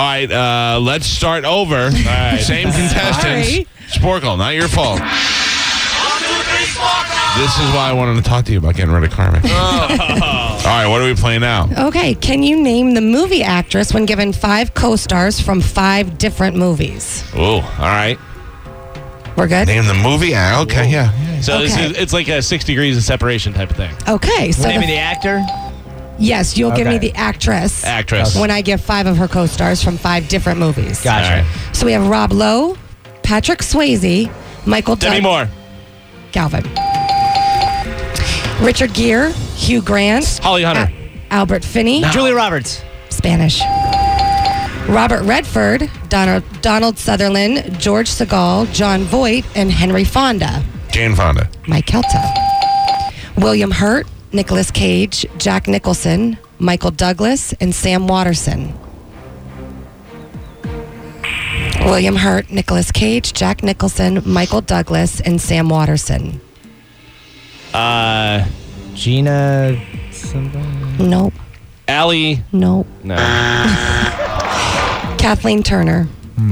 right, let's start over. All right. Same contestants. Sorry. Sporkle, not your fault. This is why I wanted to talk to you about getting rid of Carmen. All right, what are we playing now? Okay, can you name the movie actress when given 5 co-stars from 5 different movies? Oh, all right. We're good? Name the movie? Okay, yeah. So Okay. it's like a 6 degrees of separation type of thing. Okay, so Name of the actor? yes, you'll give me Okay. the actress Actress. when I give 5 of her co-stars from 5 different movies. Gotcha. All right. So we have Rob Lowe, Patrick Swayze, Michael Demi Moore. Galvin, Richard Gere, Hugh Grant, Holly Hunter. Albert Finney, Julia Roberts. Spanish, Robert Redford, Donald Sutherland, George Segal, John Voight, and Henry Fonda. Jane Fonda. Mike Kelta, William Hurt, Nicolas Cage, Jack Nicholson, Michael Douglas, and Sam Waterston. William Hurt, Nicolas Cage, Jack Nicholson, Michael Douglas, and Sam Waterston. Gina. Somebody. Nope. Allie. Nope. No. Kathleen Turner.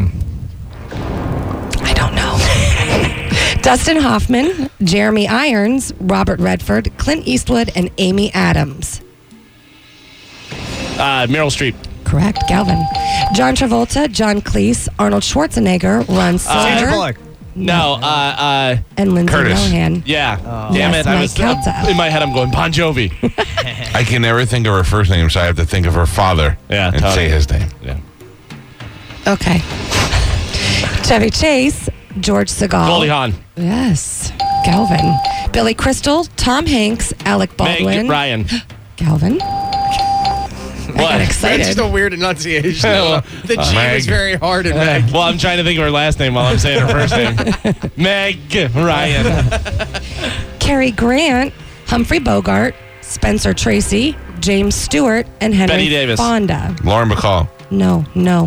I don't know. Dustin Hoffman, Jeremy Irons, Robert Redford, Clint Eastwood, and Amy Adams. Meryl Streep. Correct, Galvin. John Travolta, John Cleese, Arnold Schwarzenegger, Ron Sandra Silver, Bullock. No. and Lindsay Curtis. Lohan. Yeah. Yes, Damn it. I Mike was Kelta. in my head. I'm going Bon Jovi. I can never think of her first name, so I have to think of her father Yeah, and totally. say his name. Yeah. Okay. Chevy Chase, George Segal. Goldie Hawn. Yes, Galvin. Billy Crystal, Tom Hanks, Alec Baldwin. Meg Ryan. Galvin. I got What? That's excited. just a weird enunciation. Well, The G Meg. was very hard in Meg. Well, I'm trying to think of her last name while I'm saying her first name. Meg Ryan. Cary Grant, Humphrey Bogart, Spencer Tracy, James Stewart, and Henry Bette Davis. Fonda. Lauren Bacall. No.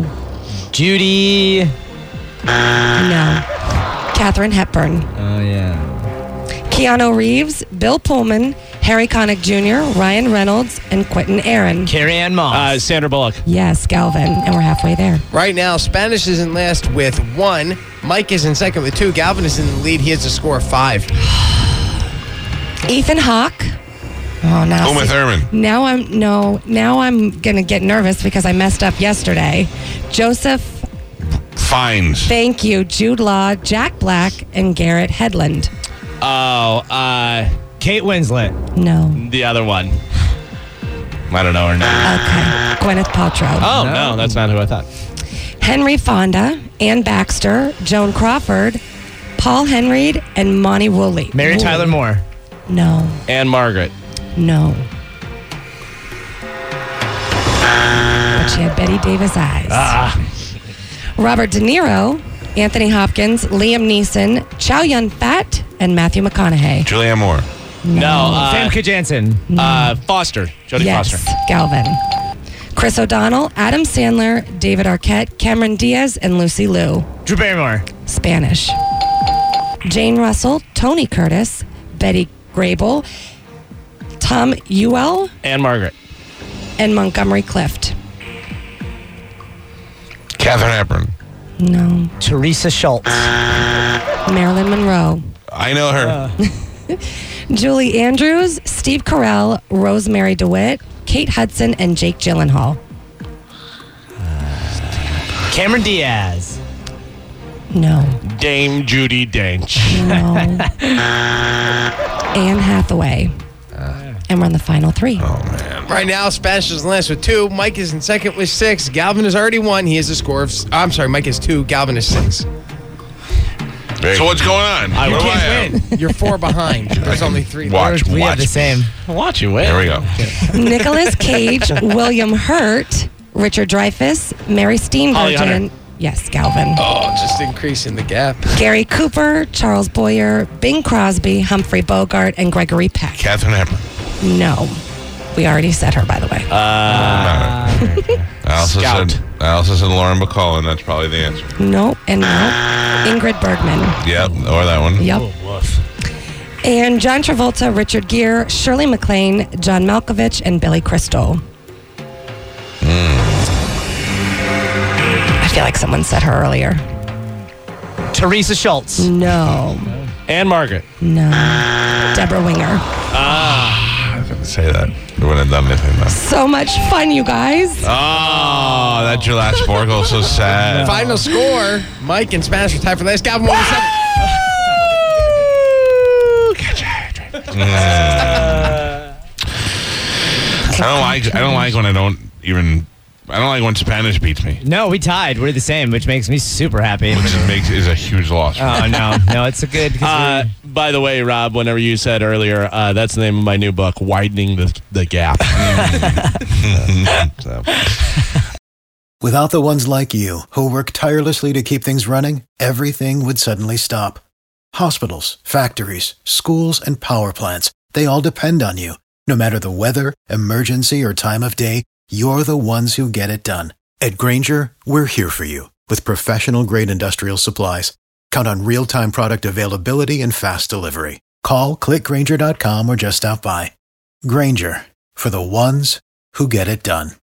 Judy. No. Katharine Hepburn. Oh, yeah. Keanu Reeves, Bill Pullman, Harry Connick Jr., Ryan Reynolds, and Quentin Aaron. Carrie Ann Moss. Sandra Bullock. Yes, Galvin. And we're halfway there. Right now, Spanish is in last with 1. Mike is in second with 2. Galvin is in the lead. He has a score of 5. Ethan Hawke. Oh, now. Uma see- Thurman. Now I'm going to get nervous because I messed up yesterday. Joseph, Fiennes. thank you, Jude Law, Jack Black, and Garrett Hedlund. Oh, Kate Winslet. No. the other one. I don't know her name. Okay. Gwyneth Paltrow. Oh, no, that's not who I thought. Henry Fonda, Ann Baxter, Joan Crawford, Paul Henreid, and Monty Woolley. Mary Woolley. Tyler Moore. No. And Margaret. No. But she had Betty Davis eyes. Robert De Niro, Anthony Hopkins, Liam Neeson, Chow Yun-fat, and Matthew McConaughey. Julianne Moore. No. Famke Janssen. Foster. Jodie Yes, Foster. Galvin. Chris O'Donnell, Adam Sandler, David Arquette, Cameron Diaz, and Lucy Liu. Drew Barrymore. Spanish. Jane Russell, Tony Curtis, Betty Grable, Tom Ewell, And Margaret. and Montgomery Clift. Katharine Hepburn. No. Teresa Schultz. Marilyn Monroe. I know her. Julie Andrews, Steve Carell, Rosemary DeWitt, Kate Hudson, and Jake Gyllenhaal. Cameron Diaz. No. Dame Judi Dench. No. Anne Hathaway. And we're on the final 3. Right now, Spanish is in last with 2. Mike is in second with 6. Galvin has already won. He has a score of... I'm sorry, Mike has 2. Galvin is 6. So what's going on? I What do can't have? You're 4 behind. There's only 3 Watch, We have the watch. same. Watch you win. Here we go. Nicolas Cage, William Hurt, Richard Dreyfuss, Mary Holly Hunter. Steenburgen. Yes, Galvin. Oh, just increasing the gap. Gary Cooper, Charles Boyer, Bing Crosby, Humphrey Bogart, and Gregory Peck. Katharine Hepburn. No. We already said her, by the way. I also Scout. said Lauren Bacall, and that's probably the answer. No, and no. Ingrid Bergman. Yep, or that one. Yep. And John Travolta, Richard Gere, Shirley MacLaine, John Malkovich, and Billy Crystal. feel like someone said her earlier. Teresa Schultz. No. And Margaret. No. Deborah Winger. I was going to say that. We wouldn't have done anything though. So much fun, you guys. Oh, that's your last score goal. So sad. Final score, Mike and Smash are tied for last. Galvin won with 7. I don't like when Spanish beats me. No, we tied. We're the same, which makes me super happy. Which is a huge loss. Oh, no, it's a good. By the way, Rob, whenever you said earlier, that's the name of my new book, Widening the Gap. Without the ones like you, who work tirelessly to keep things running, everything would suddenly stop. Hospitals, factories, schools, and power plants, they all depend on you. No matter the weather, emergency, or time of day, you're the ones who get it done. At Grainger, we're here for you with professional-grade industrial supplies. Count on real-time product availability and fast delivery. Call, click Grainger.com, or just stop by. Grainger, for the ones who get it done.